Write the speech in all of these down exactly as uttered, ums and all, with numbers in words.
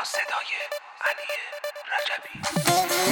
صدای علی رجبی.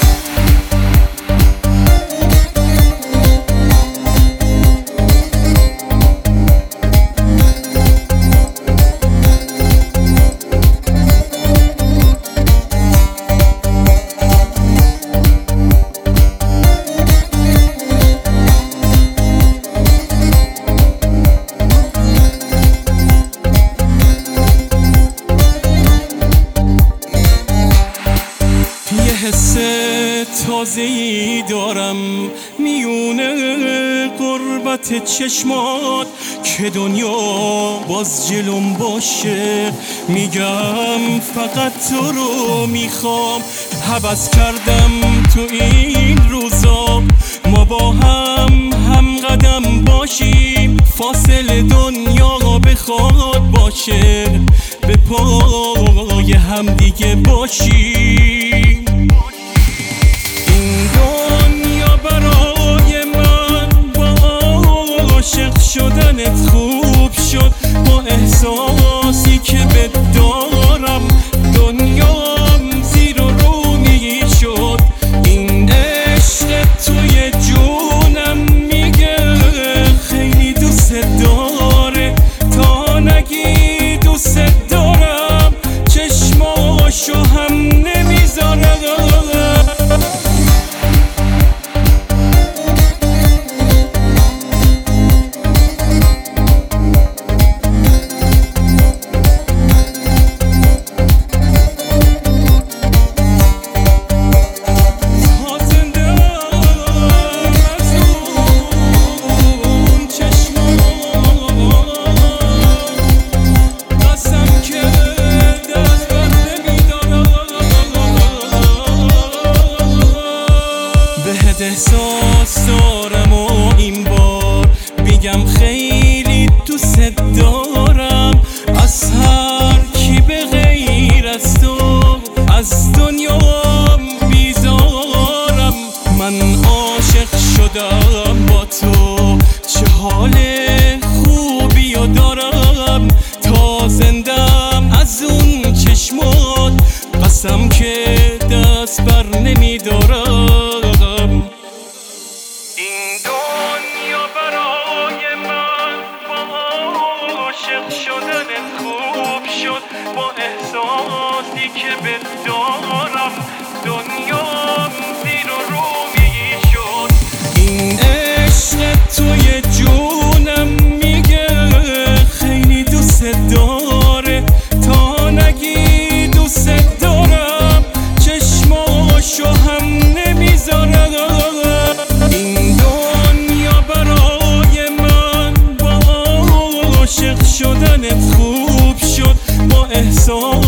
حس تازه‌ای دارم میونه قربت چشمات که دنیا باز جلوم باشه. میگم فقط تو رو میخوام، هوس کردم تو این روزا ما با هم هم قدم باشیم. فاصله دنیا بخواد باشه به پای هم دیگه باشیم. شدنت خوب شد با احساسی که بهت دارم، دنیام زیر و رو می شد. این عشق توی جونم میگه خیلی دوست داره، تا نگی دوست دارم چشماشو هم نمیذاره. احساس دارم و این بار میگم خیلی دوست دارم. از هر کی به غیر از تو از دنیام بیزارم. من عاشق شدم با تو، چه حال خوبی و دارم. تا زندم از اون چشمات قسم که دست بر نمیدارم. شدنت خوب شد با احساسی که بهت دارم، دنیام زیر و رو می شد. این عشق توی جونم میگه خیلی دوست داره، تا نگی دوست دارم چشماشو هم نمیذاره. این دنیا برای من با عاشق شدنت خوب شد با احساس